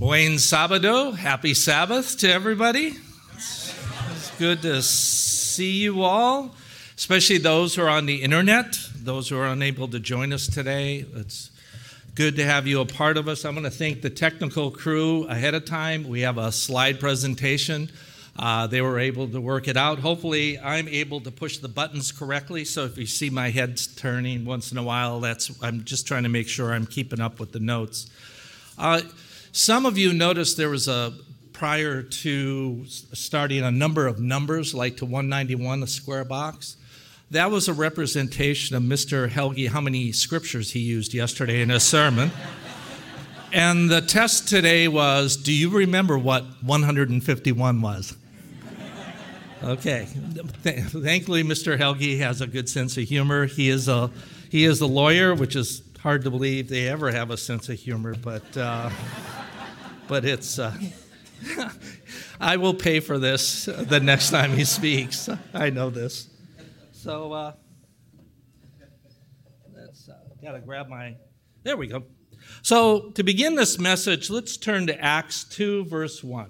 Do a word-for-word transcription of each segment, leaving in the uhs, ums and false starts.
Buen Sábado, happy Sabbath to everybody. It's, it's good to see you all, especially those who are on the internet, those who are unable to join us today. It's good to have you a part of us. I'm going to thank the technical crew ahead of time. We have a slide presentation. Uh, they were able to work it out. Hopefully, I'm able to push the buttons correctly. So if you see my head turning once in a while, that's I'm just trying to make sure I'm keeping up with the notes. Uh, some of you noticed there was a, prior to starting a number of numbers, like to one ninety-one, a square box. That was a representation of Mister Helge, how many scriptures he used yesterday in his sermon. And the test today was, do you remember what one hundred fifty-one was? Okay. Th- thankfully, Mister Helge has a good sense of humor. He is a he is a lawyer, which is hard to believe they ever have a sense of humor, but uh, but it's. Uh, I will pay for this the next time he speaks. I know this. So uh, let's uh, gotta grab my. There we go. So to begin this message, let's turn to Acts two, verse one.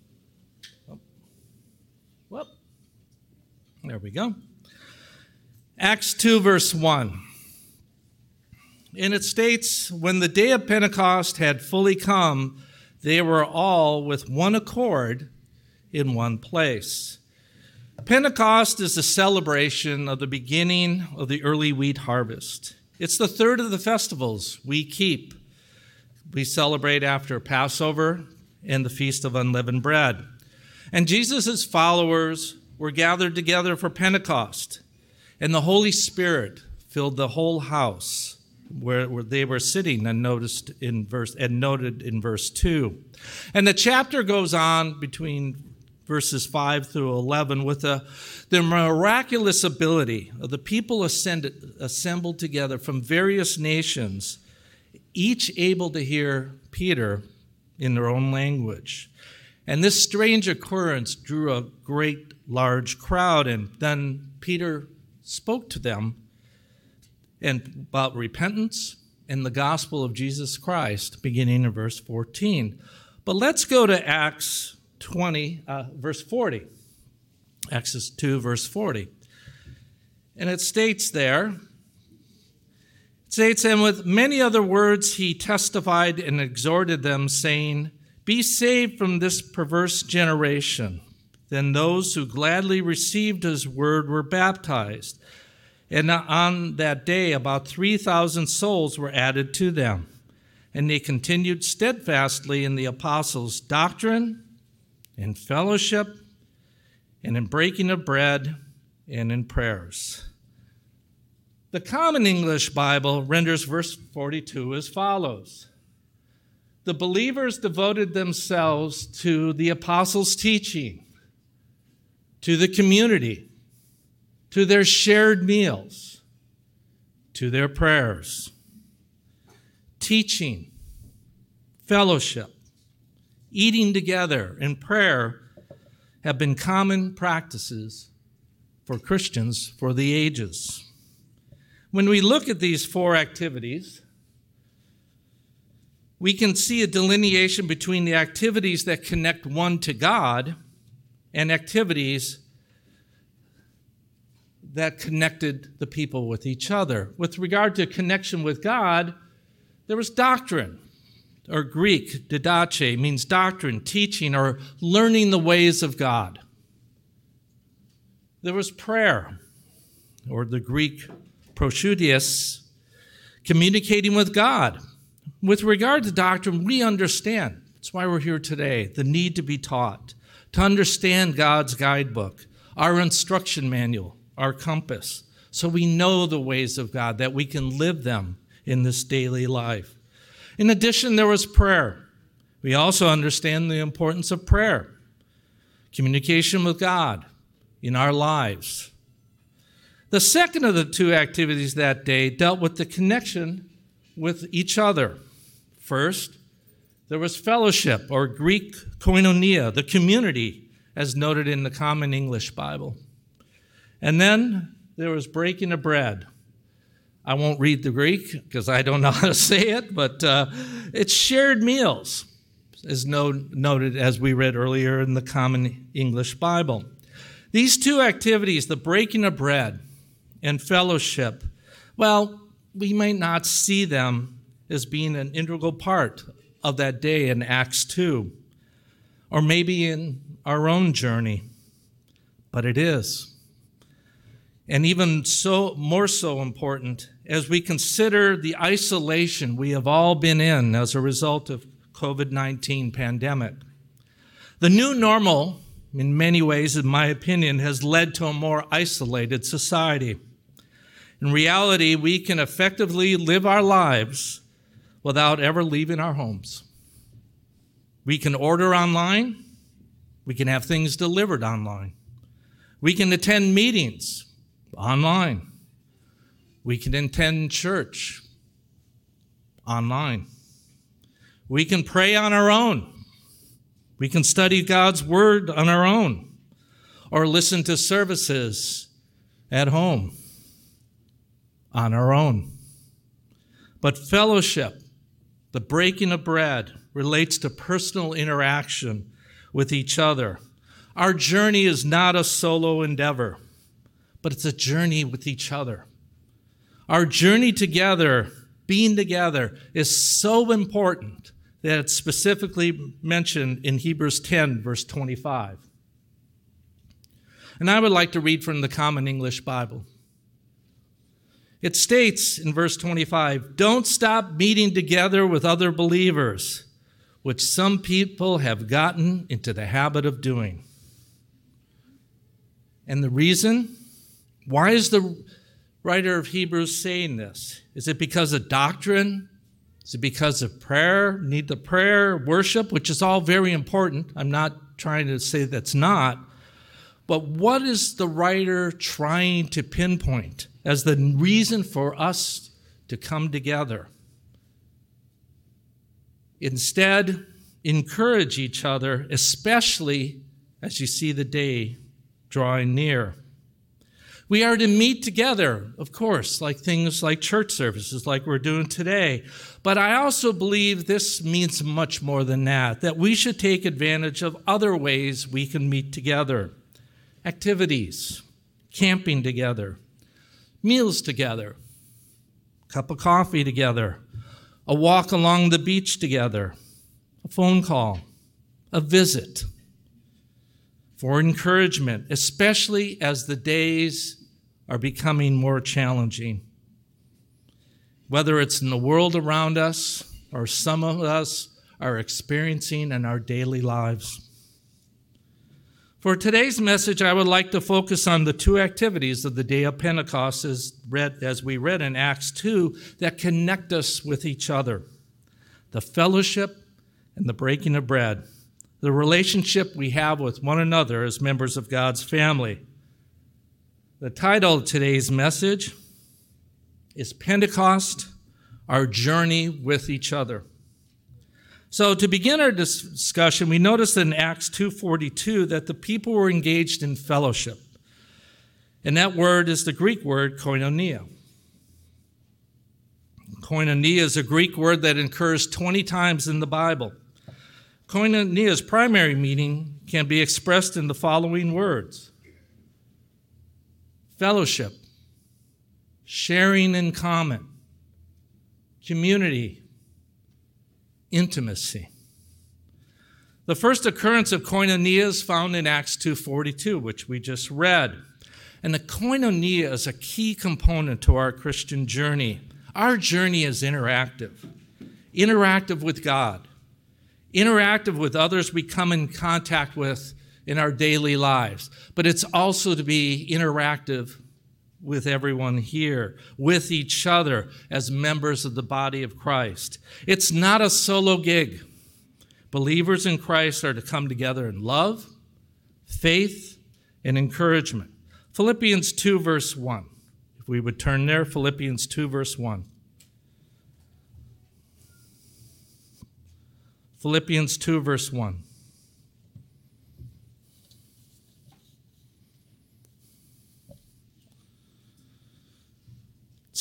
Whoop. There we go. Acts two, verse one. And it states, when the day of Pentecost had fully come, they were all with one accord in one place. Pentecost is the celebration of the beginning of the early wheat harvest. It's the third of the festivals we keep. We celebrate after Passover and the Feast of Unleavened Bread. And Jesus' followers were gathered together for Pentecost, and the Holy Spirit filled the whole house where, where they were sitting, and noticed in verse and noted in verse two. And the chapter goes on between verses five through eleven with the, the miraculous ability of the people ascended, assembled together from various nations, each able to hear Peter in their own language. And this strange occurrence drew a great large crowd, and then Peter spoke to them and about repentance and the gospel of Jesus Christ, beginning in verse fourteen. But let's go to Acts twenty, uh, verse forty. Acts two, verse forty. And it states there, it states, and with many other words he testified and exhorted them, saying, be saved from this perverse generation. Then those who gladly received his word were baptized. And on that day, about three thousand souls were added to them. And they continued steadfastly in the apostles' doctrine, in fellowship, and in breaking of bread, and in prayers. The Common English Bible renders verse forty-two as follows. The believers devoted themselves to the apostles' teaching, to the community, to their shared meals, to their prayers. Teaching, fellowship, eating together, and prayer have been common practices for Christians for the ages. When we look at these four activities, we can see a delineation between the activities that connect one to God and activities that connected the people with each other. With regard to connection with God, there was doctrine, or Greek, didache, means doctrine, teaching, or learning the ways of God. There was prayer, or the Greek proseudias, communicating with God. With regard to doctrine, we understand, that's why we're here today, the need to be taught, to understand God's guidebook, our instruction manual, our compass, so we know the ways of God, that we can live them in this daily life. In addition, there was prayer. We also understand the importance of prayer, communication with God in our lives. The second of the two activities that day dealt with the connection with each other. First, there was fellowship, or Greek koinonia, the community, as noted in the Common English Bible. And then there was breaking of bread. I won't read the Greek because I don't know how to say it, but uh, it's shared meals, as no, noted as we read earlier in the Common English Bible. These two activities, the breaking of bread and fellowship, well, we may not see them as being an integral part of that day in Acts two, or maybe in our own journey, but it is. And even so, more so important, as we consider the isolation we have all been in as a result of covid nineteen pandemic. The new normal, in many ways, in my opinion, has led to a more isolated society. In reality, we can effectively live our lives without ever leaving our homes. We can order online. We can have things delivered online. We can attend meetings online. We can attend church online. We can pray on our own. We can study God's word on our own, or listen to services at home on our own. But fellowship, the breaking of bread, relates to personal interaction with each other. Our journey is not a solo endeavor, but it's a journey with each other. Our journey together, being together, is so important that it's specifically mentioned in Hebrews ten, verse twenty-five. And I would like to read from the Common English Bible. It states in verse twenty-five, "Don't stop meeting together with other believers, which some people have gotten into the habit of doing." And the reason? Why is the writer of Hebrews saying this? Is it because of doctrine? Is it because of prayer, need the prayer, worship, which is all very important? I'm not trying to say that's not. But what is the writer trying to pinpoint as the reason for us to come together? Instead, encourage each other, especially as you see the day drawing near. We are to meet together, of course, like things like church services, like we're doing today. But I also believe this means much more than that, that we should take advantage of other ways we can meet together. Activities, camping together, meals together, a cup of coffee together, a walk along the beach together, a phone call, a visit, for encouragement, especially as the days are becoming more challenging. Whether it's in the world around us or some of us are experiencing in our daily lives. For today's message, I would like to focus on the two activities of the day of Pentecost as, read, as we read in Acts two that connect us with each other. The fellowship and the breaking of bread. The relationship we have with one another as members of God's family. The title of today's message is Pentecost, Our Journey with Each Other. So to begin our discussion, we noticed in Acts two forty-two that the people were engaged in fellowship. And that word is the Greek word koinonia. Koinonia is a Greek word that occurs twenty times in the Bible. Koinonia's primary meaning can be expressed in the following words: fellowship, sharing in common, community, intimacy. The first occurrence of koinonia is found in Acts two forty-two, which we just read. And the koinonia is a key component to our Christian journey. Our journey is interactive, interactive with God, interactive with others we come in contact with in our daily lives. But it's also to be interactive with everyone here, with each other as members of the body of Christ. It's not a solo gig. Believers in Christ are to come together in love, faith, and encouragement. Philippians two, verse one. If we would turn there, Philippians two, verse one. Philippians two, verse one.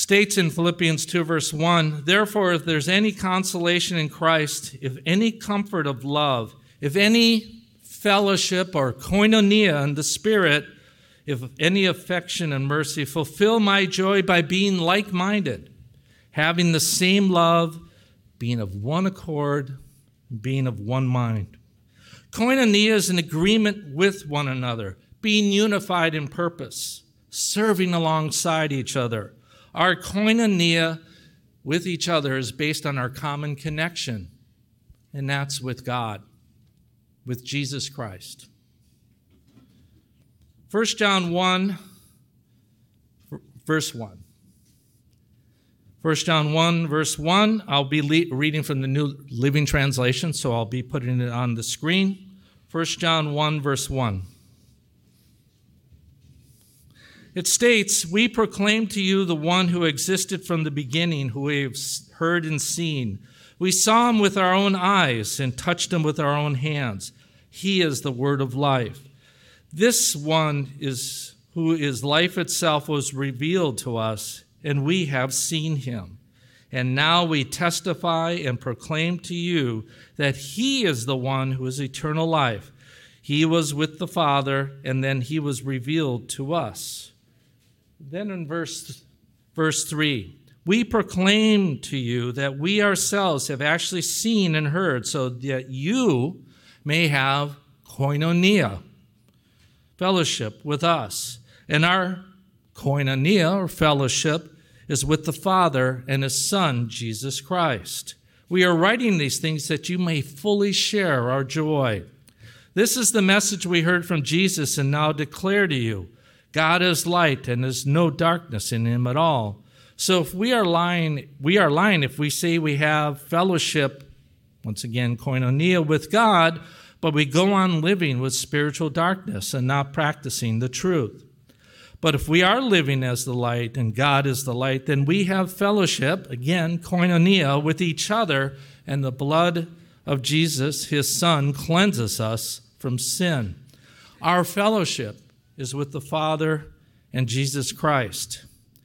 states in Philippians two, verse one, therefore, if there's any consolation in Christ, if any comfort of love, if any fellowship or koinonia in the Spirit, if any affection and mercy, fulfill my joy by being like-minded, having the same love, being of one accord, being of one mind. Koinonia is an agreement with one another, being unified in purpose, serving alongside each other. Our koinonia with each other is based on our common connection, and that's with God, with Jesus Christ. First John one, verse one. First John one, verse one, I'll be le- reading from the New Living Translation, so I'll be putting it on the screen. First John one, verse one. It states, we proclaim to you the one who existed from the beginning, who we have heard and seen. We saw him with our own eyes and touched him with our own hands. He is the word of life. This one is who is life itself was revealed to us, and we have seen him. And now we testify and proclaim to you that he is the one who is eternal life. He was with the Father, and then he was revealed to us. Then in verse, verse three, we proclaim to you that we ourselves have actually seen and heard, so that you may have koinonia, fellowship with us. And our koinonia, or fellowship, is with the Father and his Son, Jesus Christ. We are writing these things that you may fully share our joy. This is the message we heard from Jesus and now declare to you. God is light and there's no darkness in him at all. So if we are lying, we are lying if we say we have fellowship, once again, koinonia with God, but we go on living with spiritual darkness and not practicing the truth. But if we are living as the light and God is the light, then we have fellowship, again, koinonia, with each other, and the blood of Jesus, his Son, cleanses us from sin. Our fellowship is with the Father and Jesus Christ.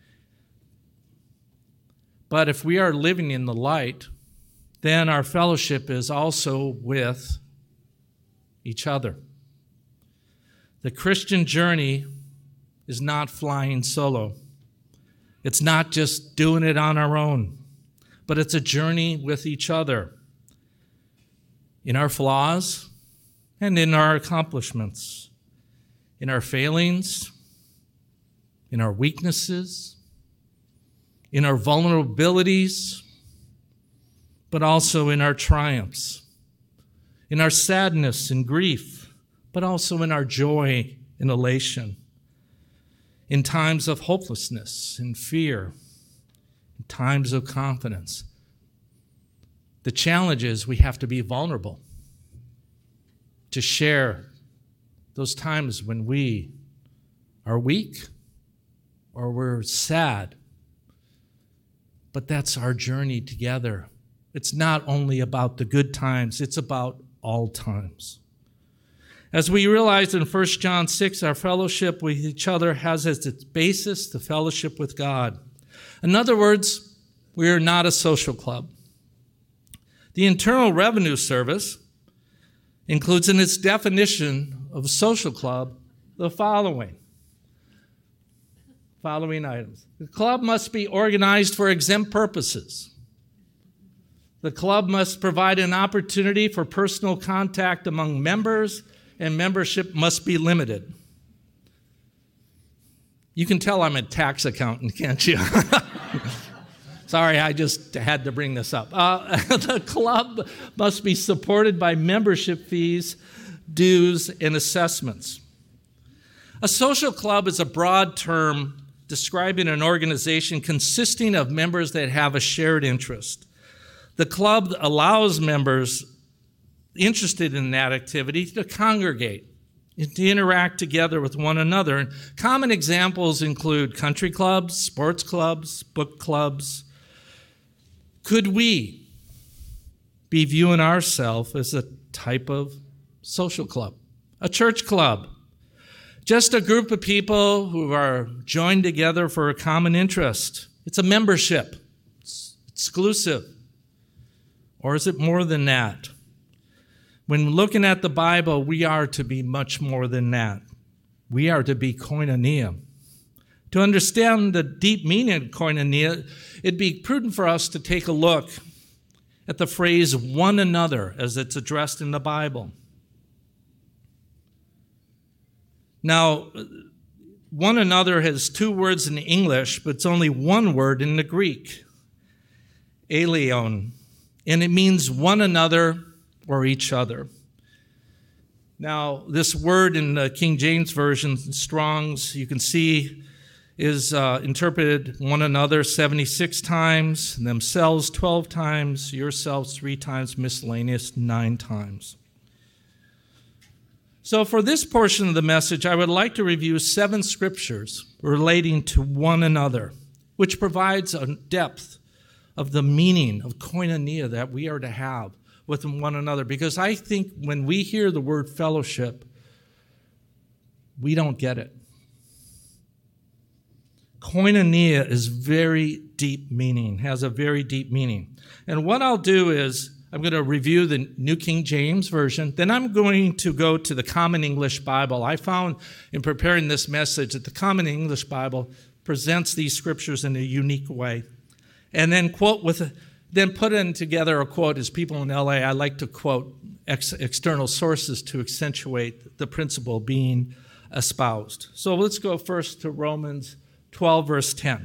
But if we are living in the light, then our fellowship is also with each other. The Christian journey is not flying solo. It's not just doing it on our own, but it's a journey with each other in our flaws and in our accomplishments, in our failings, in our weaknesses, in our vulnerabilities, but also in our triumphs, in our sadness and grief, but also in our joy and elation, in times of hopelessness and fear, in times of confidence. The challenge is we have to be vulnerable to share those times when we are weak or we're sad. But that's our journey together. It's not only about the good times, it's about all times. As we realize in First John six, our fellowship with each other has as its basis the fellowship with God. In other words, we are not a social club. The Internal Revenue Service includes in its definition of a social club the following. Following items. The club must be organized for exempt purposes. The club must provide an opportunity for personal contact among members, and membership must be limited. You can tell I'm a tax accountant, can't you? Sorry, I just had to bring this up. Uh, the club must be supported by membership fees, dues, and assessments. A social club is a broad term describing an organization consisting of members that have a shared interest. The club allows members interested in that activity to congregate and to interact together with one another. And common examples include country clubs, sports clubs, book clubs. Could we be viewing ourselves as a type of social club, a church club? Just a group of people who are joined together for a common interest. It's a membership. It's exclusive. Or is it more than that? When looking at the Bible, we are to be much more than that. We are to be koinonia. To understand the deep meaning of koinonia, it'd be prudent for us to take a look at the phrase one another as it's addressed in the Bible. Now, one another has two words in English, but it's only one word in the Greek, aileon, and it means one another or each other. Now, this word in the King James Version, Strong's, you can see is uh, interpreted one another seventy-six times, themselves twelve times, yourselves three times, miscellaneous nine times. So for this portion of the message, I would like to review seven scriptures relating to one another, which provides a depth of the meaning of koinonia that we are to have with one another. Because I think when we hear the word fellowship, we don't get it. Koinonia is very deep meaning, has a very deep meaning. And what I'll do is I'm going to review the New King James Version. Then I'm going to go to the Common English Bible. I found in preparing this message that the Common English Bible presents these scriptures in a unique way. And then quote with, a, then put in together a quote. As people in L A, I like to quote ex- external sources to accentuate the principle being espoused. So let's go first to Romans twelve, verse ten.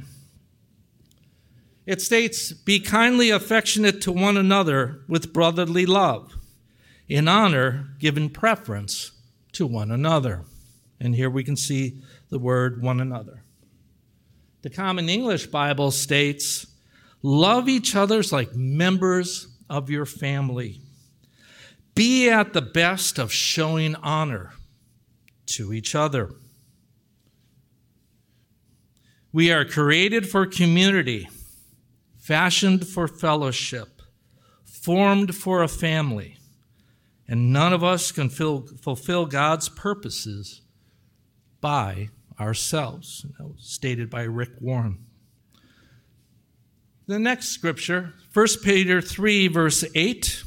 It states, "Be kindly affectionate to one another with brotherly love, in honor giving preference to one another." And here we can see the word one another. The Common English Bible states, "Love each other like members of your family. Be at the best of showing honor to each other." We are created for community, fashioned for fellowship, formed for a family, and none of us can fill, fulfill God's purposes by ourselves. That was stated by Rick Warren. The next scripture, First Peter three, verse eight,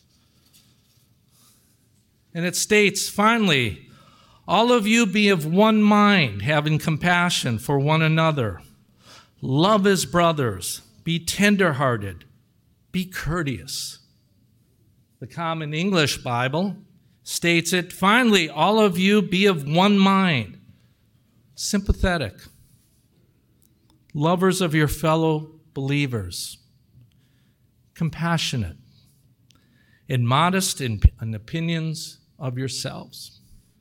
and it states, "Finally, all of you be of one mind, having compassion for one another. Love as brothers. Be tenderhearted. Be courteous." The Common English Bible states it, "Finally, all of you be of one mind, sympathetic, lovers of your fellow believers, compassionate, and modest in, in opinions of yourselves."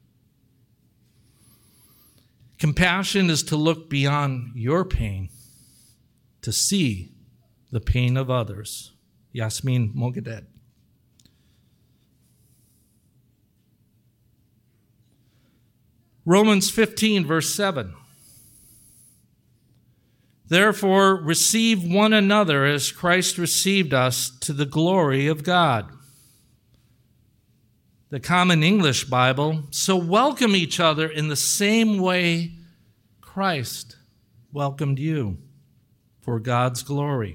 Compassion is to look beyond your pain, to see the pain of others. Yasmin Mogadet. Romans fifteen, verse seven. "Therefore, receive one another as Christ received us to the glory of God." The Common English Bible, "So welcome each other in the same way Christ welcomed you, for God's glory."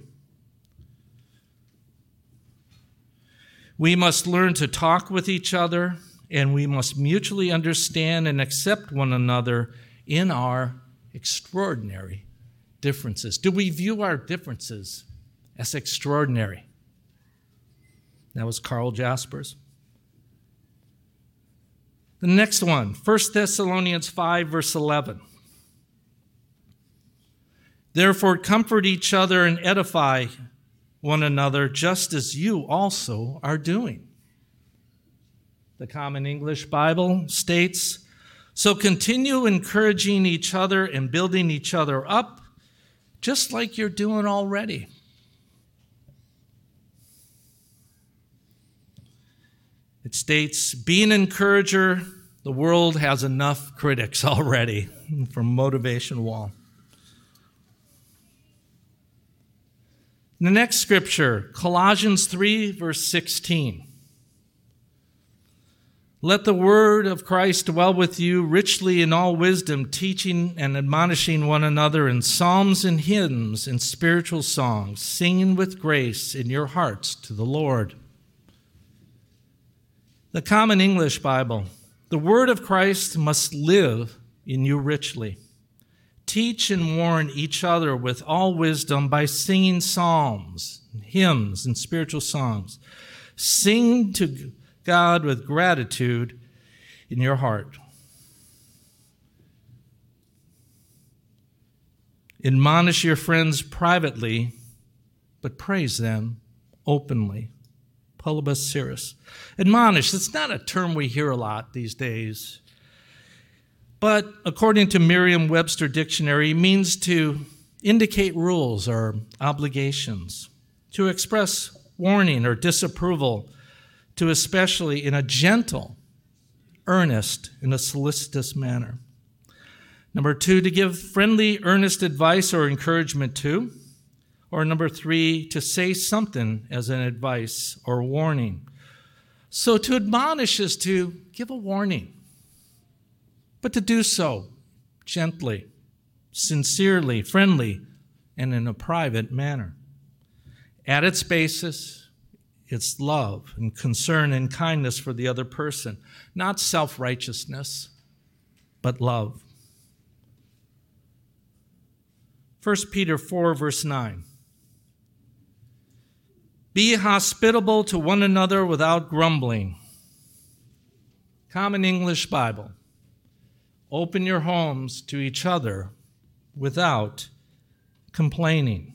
We must learn to talk with each other, and we must mutually understand and accept one another in our extraordinary differences. Do we view our differences as extraordinary? That was Carl Jaspers. The next one, First Thessalonians five, verse eleven. "Therefore comfort each other and edify one another, just as you also are doing." The Common English Bible states, "So continue encouraging each other and building each other up, just like you're doing already." It states, "Be an encourager. The world has enough critics already," from Motivation Wall. The next scripture, Colossians three, verse sixteen. Let the word of Christ dwell with you richly in all wisdom, teaching and admonishing one another in psalms and hymns and spiritual songs, singing with grace in your hearts to the Lord. The Common English Bible. The word of Christ must live in you richly. Teach and warn each other with all wisdom by singing psalms, hymns, and spiritual songs. Sing to God with gratitude in your heart. Admonish your friends privately, but praise them openly. Polybus Cirrus. Admonish, it's not a term we hear a lot these days. But according to Merriam-Webster Dictionary, it means to indicate rules or obligations, to express warning or disapproval, to especially in a gentle, earnest, and a solicitous manner. Number two, to give friendly, earnest advice or encouragement to. Or number three, to say something as an advice or warning. So to admonish is to give a warning, but to do so gently, sincerely, friendly, and in a private manner. At its basis, it's love and concern and kindness for the other person, not self-righteousness, but love. First Peter four, verse nine. Be hospitable to one another without grumbling. Common English Bible. Open your homes to each other without complaining.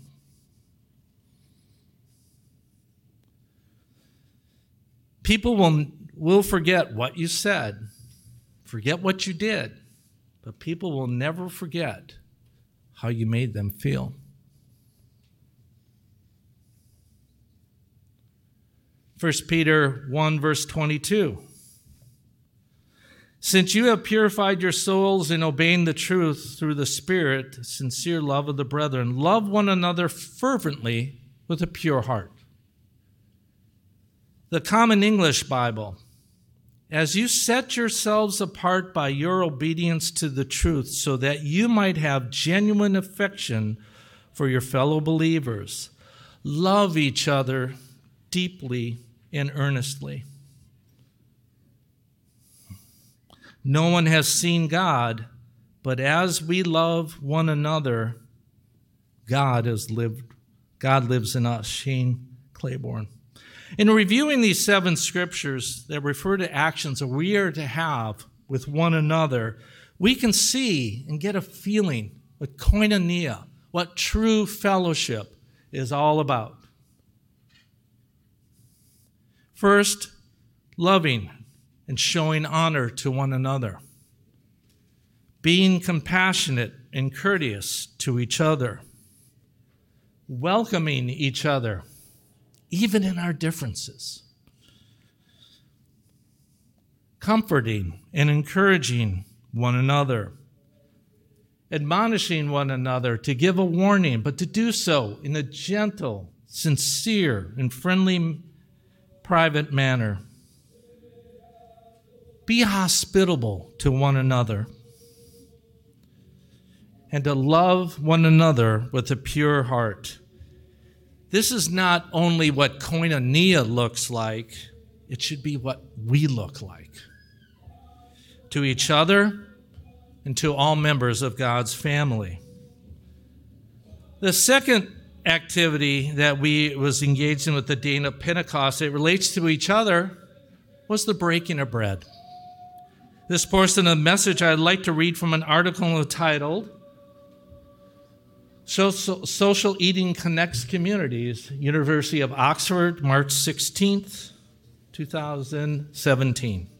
People will, will forget what you said, forget what you did, but people will never forget how you made them feel. First Peter one, verse twenty-two. Since you have purified your souls in obeying the truth through the Spirit, sincere love of the brethren, love one another fervently with a pure heart. The Common English Bible. As you set yourselves apart by your obedience to the truth so that you might have genuine affection for your fellow believers, love each other deeply and earnestly. No one has seen God, but as we love one another, God has lived. God lives in us. Shane Claiborne. In reviewing these seven scriptures that refer to actions that we are to have with one another, we can see and get a feeling what koinonia, what true fellowship is all about. First, loving and showing honor to one another. Being compassionate and courteous to each other. Welcoming each other, even in our differences. Comforting and encouraging one another. Admonishing one another to give a warning, but to do so in a gentle, sincere, and friendly, private manner. Be hospitable to one another. And to love one another with a pure heart. This is not only what koinonia looks like, it should be what we look like. To each other and to all members of God's family. The second activity that we was engaged in with the day of Pentecost, it relates to each other, was the breaking of bread. This portion of the message I'd like to read from an article entitled Social, Social Eating Connects Communities, University of Oxford, March sixteenth, twenty seventeen.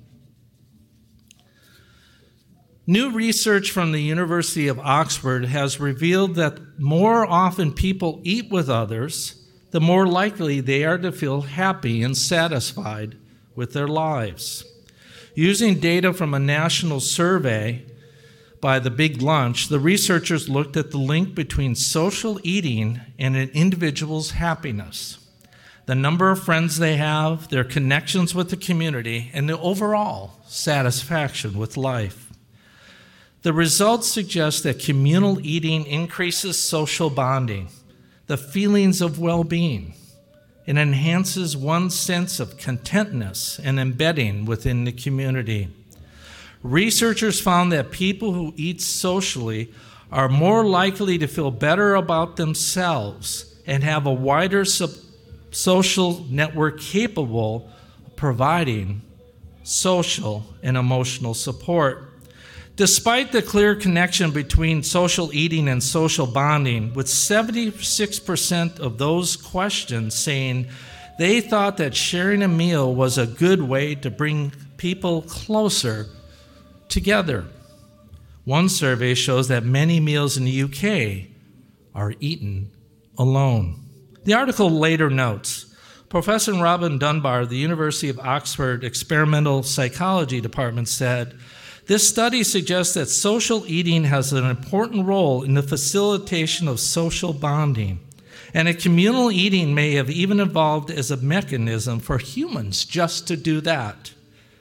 New research from the University of Oxford has revealed that more often people eat with others, the more likely they are to feel happy and satisfied with their lives. Using data from a national survey by the Big Lunch, the researchers looked at the link between social eating and an individual's happiness. the number of friends they have, their connections with the community, and the overall satisfaction with life. The results suggest that communal eating increases social bonding, the feelings of well-being. It enhances one's sense of contentness and embedding within the community. Researchers found that people who eat socially are more likely to feel better about themselves and have a wider sub- social network capable of providing social and emotional support. Despite the clear connection between social eating and social bonding, with seventy-six percent of those questioned saying they thought that sharing a meal was a good way to bring people closer together. One survey shows that many meals in the U K are eaten alone. The article later notes, Professor Robin Dunbar of the University of Oxford Experimental Psychology Department said, this study suggests that social eating has an important role in the facilitation of social bonding, and a communal eating may have even evolved as a mechanism for humans just to do that.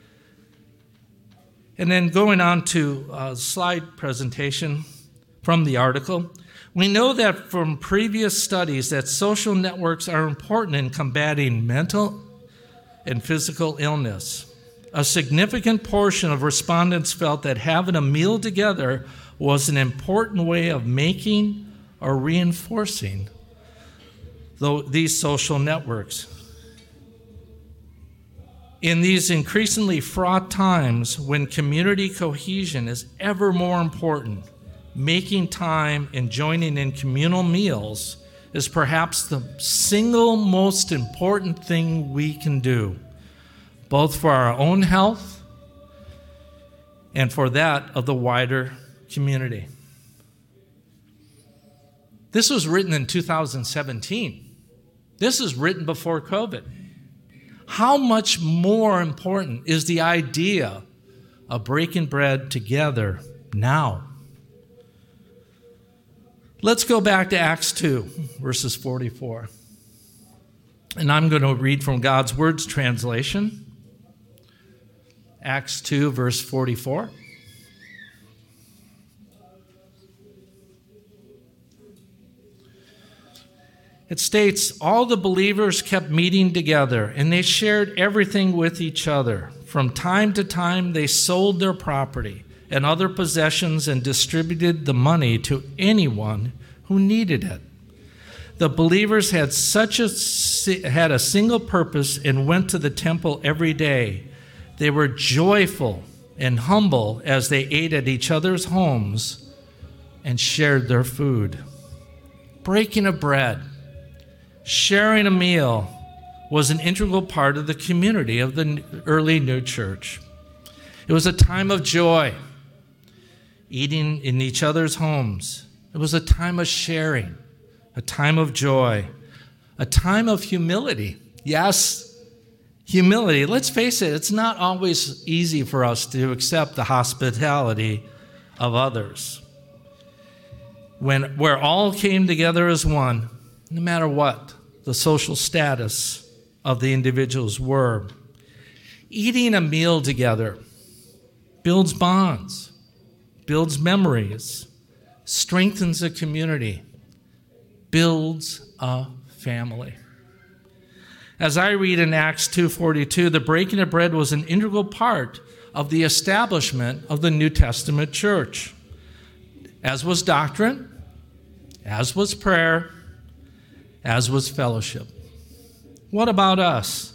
And then going on to a slide presentation from the article, we know that from previous studies that social networks are important in combating mental and physical illness. A significant portion of respondents felt that having a meal together was an important way of making or reinforcing these social networks. In these increasingly fraught times when community cohesion is ever more important, making time and joining in communal meals is perhaps the single most important thing we can do, both for our own health and for that of the wider community. This was written in two thousand seventeen. This is written before COVID. How much more important is the idea of breaking bread together now? Let's go back to Acts two, verses forty-four. And I'm going to read from God's Word's translation. Acts two, verse forty-four. It states, all the believers kept meeting together, and they shared everything with each other. From time to time, they sold their property and other possessions and distributed the money to anyone who needed it. The believers had such a had a single purpose and went to the temple every day. They were joyful and humble as they ate at each other's homes and shared their food. Breaking of bread, sharing a meal was an integral part of the community of the early new church. It was a time of joy, eating in each other's homes. It was a time of sharing, a time of joy, a time of humility. Yes, humility. Let's face it, it's not always easy for us to accept the hospitality of others. When where all came together as one, no matter what the social status of the individuals were. Eating a meal together builds bonds, builds memories, strengthens a community, builds a family. As I read in Acts two forty-two, the breaking of bread was an integral part of the establishment of the New Testament church, as was doctrine, as was prayer, as was fellowship. What about us?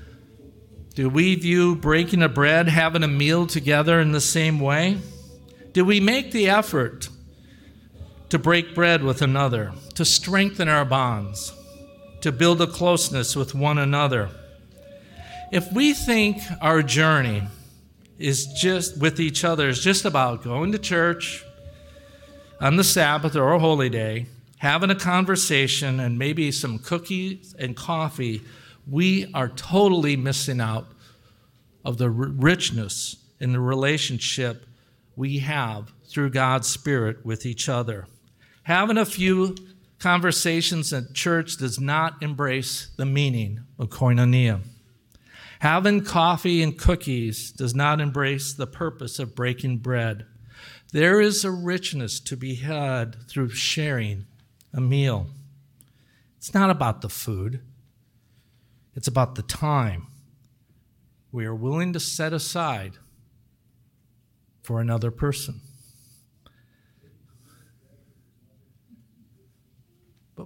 Do we view breaking of bread, having a meal together in the same way? Do we make the effort to break bread with another, to strengthen our bonds, to build a closeness with one another? If we think our journey is just with each other is just about going to church on the Sabbath or a holy day, having a conversation and maybe some cookies and coffee, we are totally missing out of the richness in the relationship we have through God's Spirit with each other. Having a few conversations at church does not embrace the meaning of koinonia. Having coffee and cookies does not embrace the purpose of breaking bread. There is a richness to be had through sharing a meal. It's not about the food. It's about the time we are willing to set aside for another person. But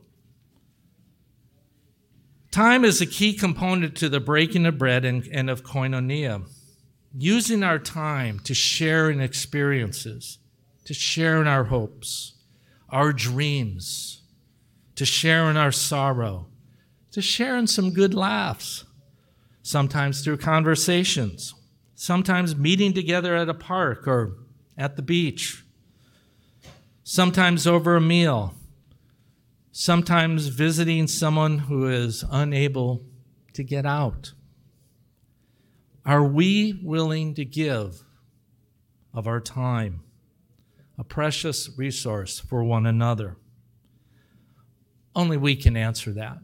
time is a key component to the breaking of bread and, and of koinonia. Using our time to share in experiences, to share in our hopes, our dreams, to share in our sorrow, to share in some good laughs, sometimes through conversations, sometimes meeting together at a park or at the beach, sometimes over a meal, sometimes visiting someone who is unable to get out. Are we willing to give of our time, a precious resource for one another? Only we can answer that.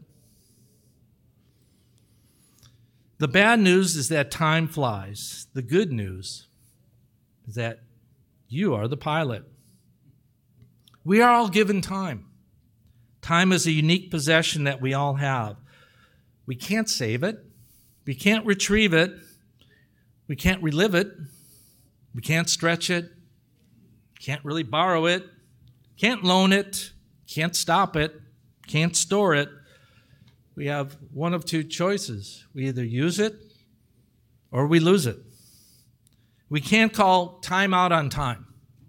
The bad news is that time flies. The good news is that you are the pilot. We are all given time. Time is a unique possession that we all have. We can't save it. We can't retrieve it. We can't relive it. We can't stretch it. Can't really borrow it. Can't loan it. Can't stop it. Can't store it. We have one of two choices. We either use it or we lose it. We can't call time out on time.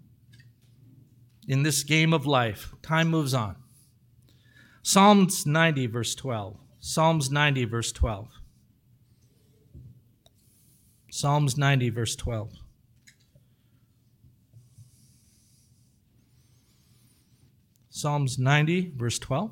In this game of life, time moves on. Psalms ninety, verse twelve. Psalms ninety, verse twelve. Psalms ninety, verse twelve. Psalms ninety, verse twelve.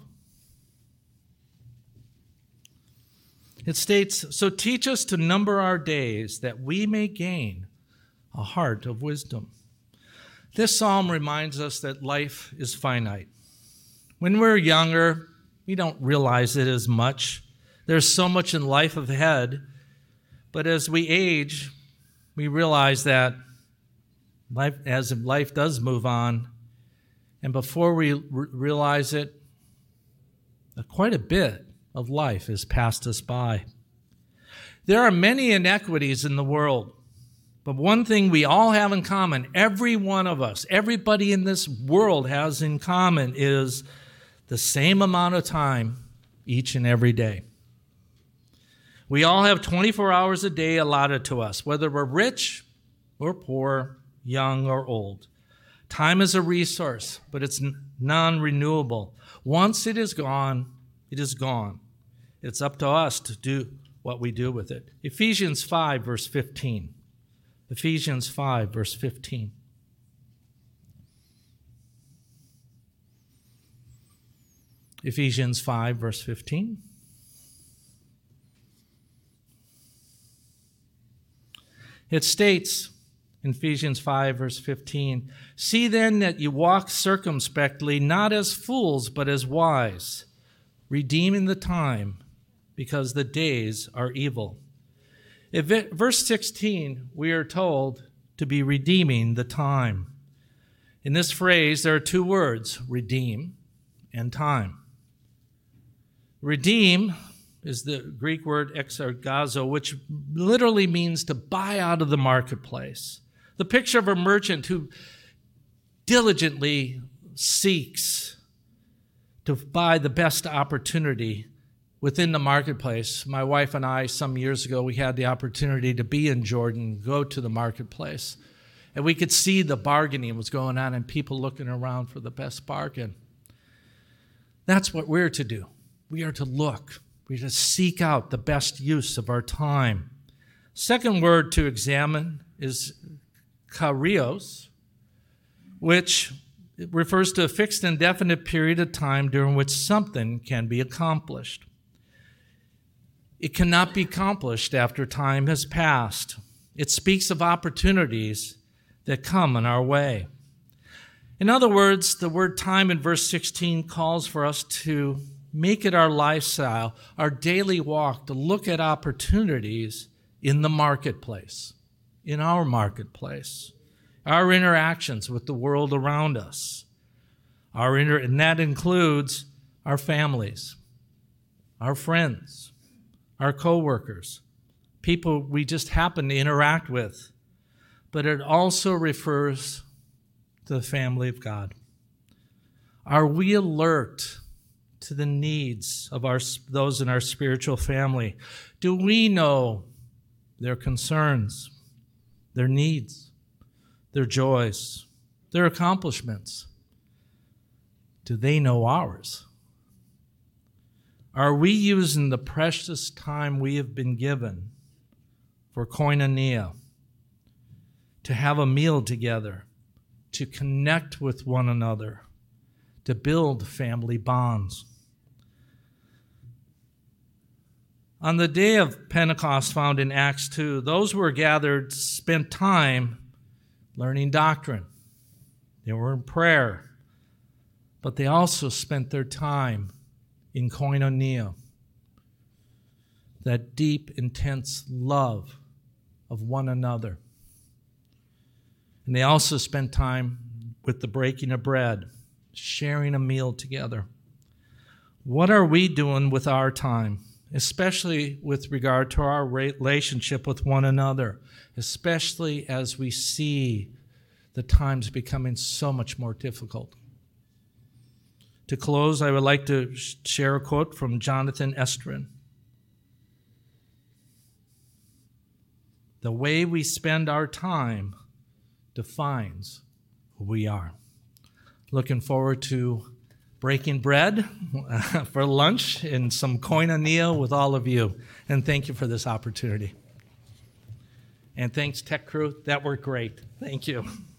It states, "So teach us to number our days, that we may gain a heart of wisdom." This psalm reminds us that life is finite. When we're younger, we don't realize it as much. There's so much in life ahead. But as we age, we realize that life, as life does move on, and before we re- realize it, quite a bit of life has passed us by. There are many inequities in the world, but one thing we all have in common, every one of us, everybody in this world has in common, is the same amount of time each and every day. We all have twenty-four hours a day allotted to us, whether we're rich or poor, young or old. Time is a resource, but it's non-renewable. Once it is gone, it is gone. It's up to us to do what we do with it. Ephesians five, verse fifteen. Ephesians five, verse fifteen. Ephesians five, verse fifteen. It states in Ephesians five, verse fifteen, "See then that you walk circumspectly, not as fools, but as wise, redeeming the time, because the days are evil." In verse sixteen, we are told to be redeeming the time. In this phrase, there are two words, redeem and time. Redeem is the Greek word exergazo, which literally means to buy out of the marketplace. The picture of a merchant who diligently seeks to buy the best opportunity within the marketplace. My wife and I, some years ago, we had the opportunity to be in Jordan, go to the marketplace, and we could see the bargaining was going on and people looking around for the best bargain. That's what we're to do. We are to look. We are to seek out the best use of our time. Second word to examine is kairos, which refers to a fixed indefinite period of time during which something can be accomplished. It cannot be accomplished after time has passed. It speaks of opportunities that come in our way. In other words, the word time in verse sixteen calls for us to make it our lifestyle, our daily walk, to look at opportunities in the marketplace, in our marketplace, our interactions with the world around us. Our inter- and that includes our families, our friends, our coworkers, people we just happen to interact with. But it also refers to the family of God. Are we alert to the needs of our those in our spiritual family? Do we know their concerns, their needs, their joys, their accomplishments? Do they know ours? Are we using the precious time we have been given for koinonia, to have a meal together, to connect with one another, to build family bonds? On the day of Pentecost found in Acts two, those who were gathered spent time learning doctrine. They were in prayer, but they also spent their time in koinonia, that deep, intense love of one another. And they also spent time with the breaking of bread, sharing a meal together. What are we doing with our time, especially with regard to our relationship with one another, especially as we see the times becoming so much more difficult? To close, I would like to share a quote from Jonathan Estrin. The way we spend our time defines who we are. Looking forward to breaking bread for lunch and some koinonia with all of you. And thank you for this opportunity. And thanks, Tech Crew. That worked great. Thank you.